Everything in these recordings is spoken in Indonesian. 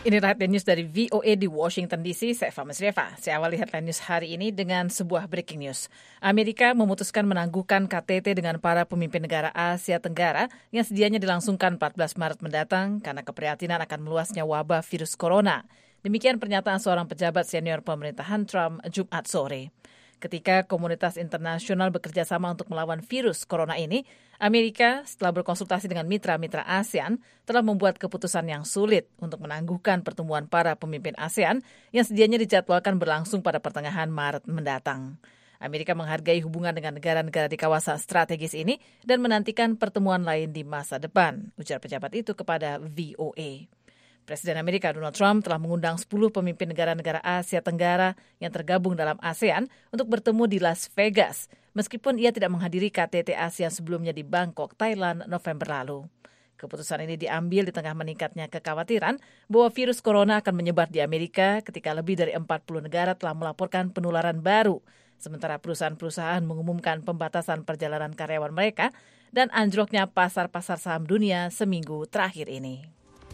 Ini headline news dari VOA di Washington DC, saya Eva Masrieva. Saya awali headline news hari ini dengan sebuah breaking news. Amerika memutuskan menangguhkan KTT dengan para pemimpin negara Asia Tenggara yang sedianya dilangsungkan 14 Maret mendatang karena keprihatinan akan meluasnya wabah virus corona. Demikian pernyataan seorang pejabat senior pemerintahan Trump Jumat sore. Ketika komunitas internasional bekerja sama untuk melawan virus corona ini, Amerika setelah berkonsultasi dengan mitra-mitra ASEAN telah membuat keputusan yang sulit untuk menangguhkan pertemuan para pemimpin ASEAN yang sedianya dijadwalkan berlangsung pada pertengahan Maret mendatang. Amerika menghargai hubungan dengan negara-negara di kawasan strategis ini dan menantikan pertemuan lain di masa depan, ujar pejabat itu kepada VOA. Presiden Amerika Donald Trump telah mengundang 10 pemimpin negara-negara Asia Tenggara yang tergabung dalam ASEAN untuk bertemu di Las Vegas, meskipun ia tidak menghadiri KTT ASEAN sebelumnya di Bangkok, Thailand, November lalu. Keputusan ini diambil di tengah meningkatnya kekhawatiran bahwa virus corona akan menyebar di Amerika ketika lebih dari 40 negara telah melaporkan penularan baru, sementara perusahaan-perusahaan mengumumkan pembatasan perjalanan karyawan mereka dan anjloknya pasar-pasar saham dunia seminggu terakhir ini.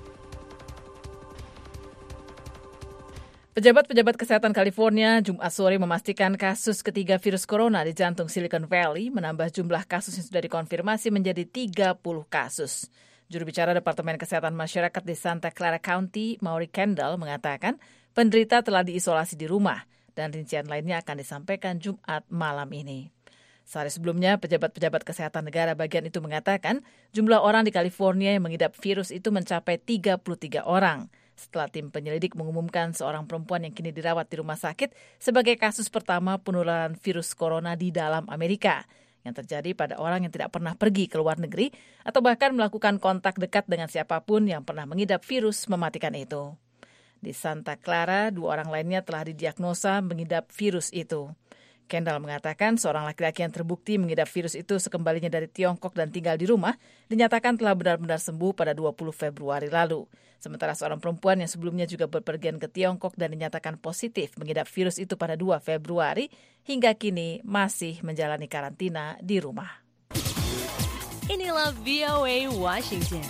Pejabat-pejabat kesehatan California Jumat sore memastikan kasus ketiga virus corona di jantung Silicon Valley menambah jumlah kasus yang sudah dikonfirmasi menjadi 30 kasus. Juru bicara Departemen Kesehatan Masyarakat di Santa Clara County, Maury Kendall, mengatakan penderita telah diisolasi di rumah dan rincian lainnya akan disampaikan Jumat malam ini. Sehari sebelumnya, pejabat-pejabat kesehatan negara bagian itu mengatakan jumlah orang di California yang mengidap virus itu mencapai 33 orang. Setelah tim penyelidik mengumumkan seorang perempuan yang kini dirawat di rumah sakit sebagai kasus pertama penularan virus corona di dalam Amerika yang terjadi pada orang yang tidak pernah pergi ke luar negeri atau bahkan melakukan kontak dekat dengan siapapun yang pernah mengidap virus mematikan itu. Di Santa Clara, 2 orang lainnya telah didiagnosa mengidap virus itu. Kendall mengatakan seorang laki-laki yang terbukti mengidap virus itu sekembalinya dari Tiongkok dan tinggal di rumah dinyatakan telah benar-benar sembuh pada 20 Februari lalu. Sementara seorang perempuan yang sebelumnya juga berpergian ke Tiongkok dan dinyatakan positif mengidap virus itu pada 2 Februari hingga kini masih menjalani karantina di rumah. Inilah VOA Washington.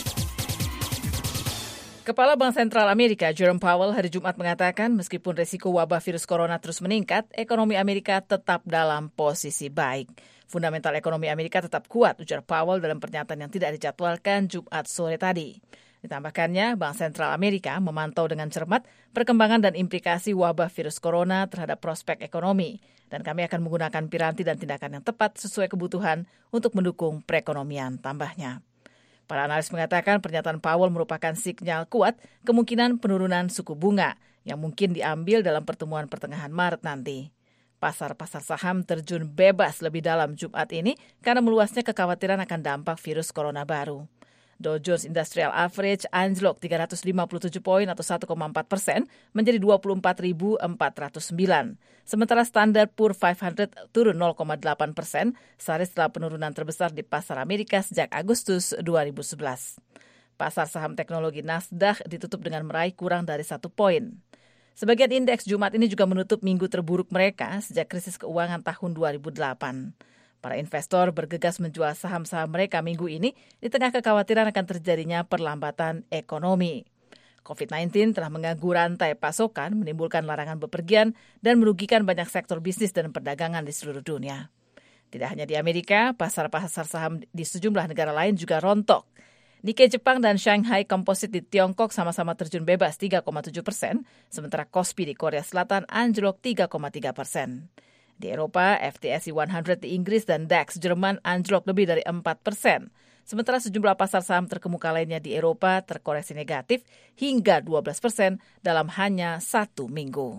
Kepala Bank Sentral Amerika, Jerome Powell, hari Jumat mengatakan meskipun risiko wabah virus corona terus meningkat, ekonomi Amerika tetap dalam posisi baik. Fundamental ekonomi Amerika tetap kuat, ujar Powell dalam pernyataan yang tidak dijadwalkan Jumat sore tadi. Ditambahkannya, Bank Sentral Amerika memantau dengan cermat perkembangan dan implikasi wabah virus corona terhadap prospek ekonomi. Dan kami akan menggunakan piranti dan tindakan yang tepat sesuai kebutuhan untuk mendukung perekonomian, tambahnya. Para analis mengatakan pernyataan Powell merupakan sinyal kuat kemungkinan penurunan suku bunga yang mungkin diambil dalam pertemuan pertengahan Maret nanti. Pasar-pasar saham terjun bebas lebih dalam Jumat ini karena meluasnya kekhawatiran akan dampak virus corona baru. Dow Jones Industrial Average anjlok 357 poin atau 1,4% menjadi 24.409. Sementara Standard Poor's 500 turun 0,8% sehari setelah penurunan terbesar di pasar Amerika sejak Agustus 2011. Pasar saham teknologi Nasdaq ditutup dengan meraih kurang dari 1 poin. Sebagian indeks Jumat ini juga menutup minggu terburuk mereka sejak krisis keuangan tahun 2008. Para investor bergegas menjual saham-saham mereka minggu ini di tengah kekhawatiran akan terjadinya perlambatan ekonomi. COVID-19 telah mengganggu rantai pasokan, menimbulkan larangan bepergian, dan merugikan banyak sektor bisnis dan perdagangan di seluruh dunia. Tidak hanya di Amerika, pasar-pasar saham di sejumlah negara lain juga rontok. Nikkei Jepang dan Shanghai Composite di Tiongkok sama-sama terjun bebas 3,7%, sementara Kospi di Korea Selatan anjlok 3,3%. Di Eropa, FTSE 100 di Inggris dan DAX Jerman anjlok lebih dari 4%. Sementara sejumlah pasar saham terkemuka lainnya di Eropa terkoreksi negatif hingga 12% dalam hanya 1 minggu.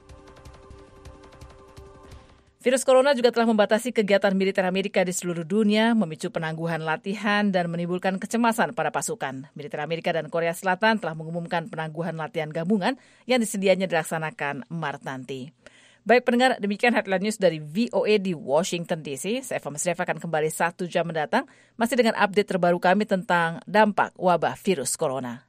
Virus corona juga telah membatasi kegiatan militer Amerika di seluruh dunia, memicu penangguhan latihan dan menimbulkan kecemasan pada pasukan. Militer Amerika dan Korea Selatan telah mengumumkan penangguhan latihan gabungan yang disedianya dilaksanakan Maret nanti. Baik pendengar, demikian headline news dari VOA di Washington DC. Saya Eva Masrieva akan kembali 1 jam mendatang, masih dengan update terbaru kami tentang dampak wabah virus corona.